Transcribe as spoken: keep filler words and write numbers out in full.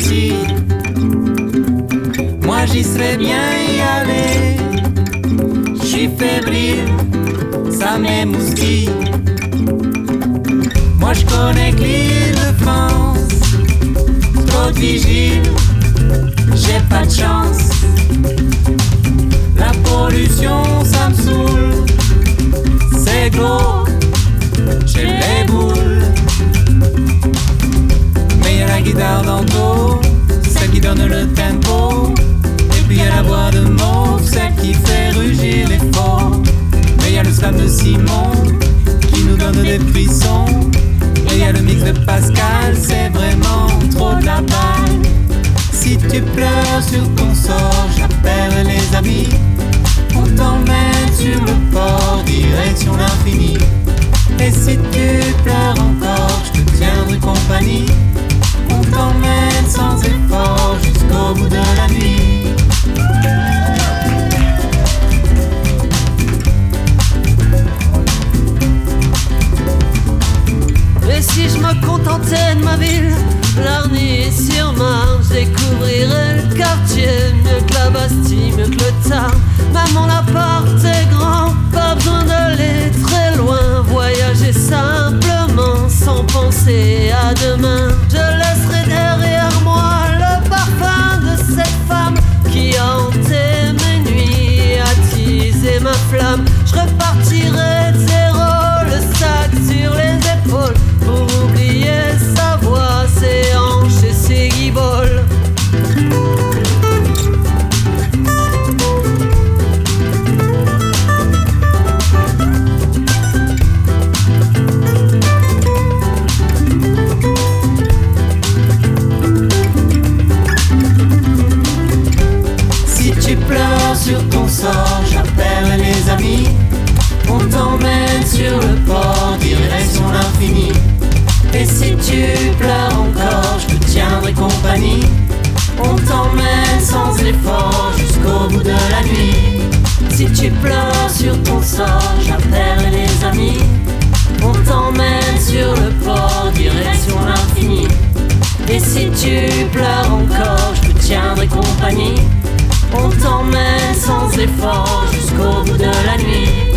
parti, moi j'y serais bien y aller. J'suis fébrile, ça m'émoustille. Moi j'connais que l'île de France, trop de vigile, j'ai pas de chance. La pollution ça me saoule, c'est glauque, j'ai les boules. Mais y'a la guitare dans le dos, celle qui donne le tempo. Et puis y'a la voix de Mauve, celle qui fait rugir les faux. Mais y'a le slam de Simon, qui nous donne des frissons. Et y'a le mix de Pascal, c'est vraiment trop de la balle. Si tu pleures sur ton sort, j'appelle les amis. On t'emmène sur le port, direction l'infini. Et si tu pleures encore, je te tiendrai compagnie. On t'emmène sans effort jusqu'au bout de la nuit. Et si je me contentais de ma ville, Larny sur Marne, je découvrirais le quartier mieux que la Bastille, mieux que le Tarn. Maman, l'appart est grand, pas besoin d'aller très loin. Voyager simplement sans penser à demain. Je laisserai derrière moi le parfum de cette femme qui a hanté mes nuits et attisé ma flamme. Je repartirai de zéro, le sac sur les épaules, pour oublier sa voix, ses hanches et ses guiboles. Si tu pleures sur ton sort, j'appelle les amis. On t'emmène sur le port, direction l'infini. Et si tu pleures encore, je te tiendrai compagnie. On t'emmène sans effort jusqu'au bout de la nuit. Si tu pleures sur ton sort, j'appelle les amis. On t'emmène sur le port, direction l'infini. Et si tu pleures encore, je te tiendrai compagnie. On t'emmène sans effort jusqu'au bout de la nuit.